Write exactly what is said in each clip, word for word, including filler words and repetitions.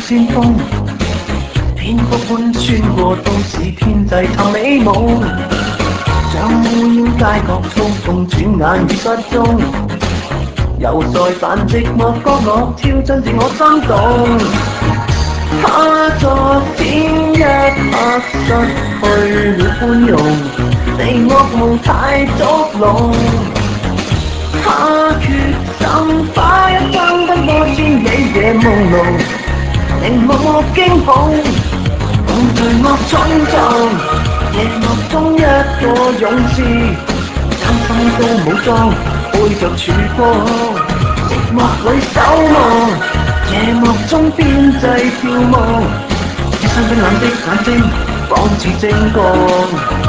先鋒，蝙蝠般穿過都市天際尋美夢，像烏煙街角操縱，轉眼已失蹤。又再扮寂寞角落，跳進自我心動。他昨天一刻失去了寬容，被惡夢太捉弄。他決心把一生奔波千里夜朦朧，令默默驚恐，共罪惡衝撞。夜幕中一個勇士，將心都武裝，背着曙光，寂寞裏守望。夜幕中邊際眺望，一雙冰冷的眼睛，仿似精光。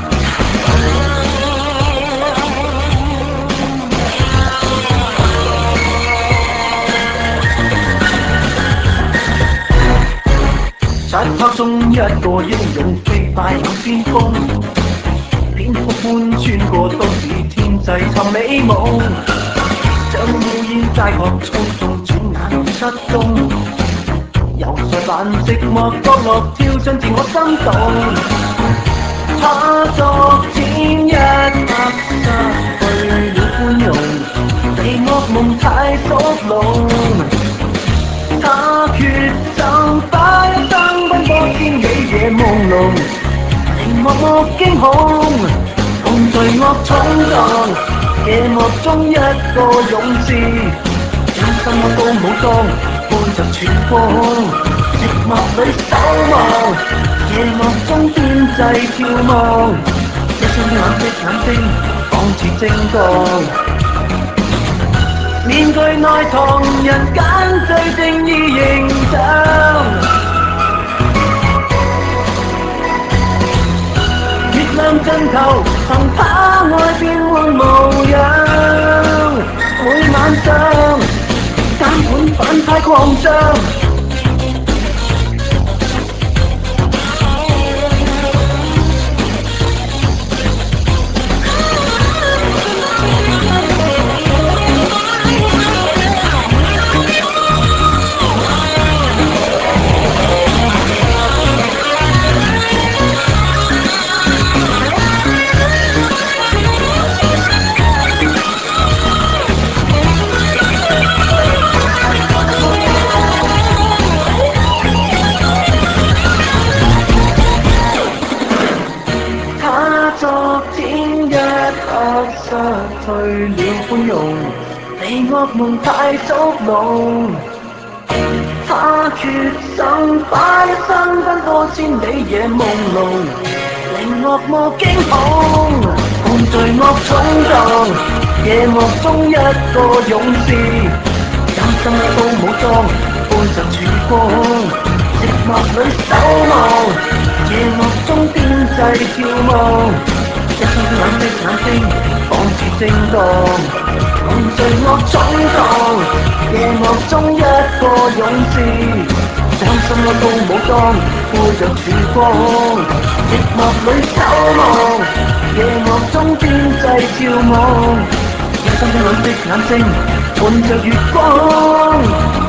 漆黑中一個英勇飛快向先鋒，蝙蝠般穿過都市天際尋美夢，將烏煙街角操縱，轉眼已失蹤。又再扮寂寞角落，跳進自我心動。他昨天一刻失去了寬容，被惡夢太捉弄。他決心把一生奔波千里夜朦朧，令默默驚恐，共罪惡衝撞。夜幕中一個勇士，將心都武裝，背着曙光，寂寞裏守望。夜幕中邊際眺望，一雙冰冷的眼睛，仿似精光。面具內唐人揀最正義形象，月亮盡頭曾拋開變換模樣。每晚上監管反派狂將，昨天一刻失去了寬容，被惡夢太捉弄。他決心把一生奔波千里夜朦朧，令惡魔驚恐，共罪惡衝撞。夜幕中一個勇士，將心都武裝，背着曙光，寂寞裏守望。夜幕中邊際眺望，一雙冰冷的眼睛，仿似精光，共罪惡衝撞。夜幕中一個勇士，將心都武裝，背着曙光，寂寞裏守望。夜幕中邊際眺望，一雙冰冷的眼睛，伴着月光。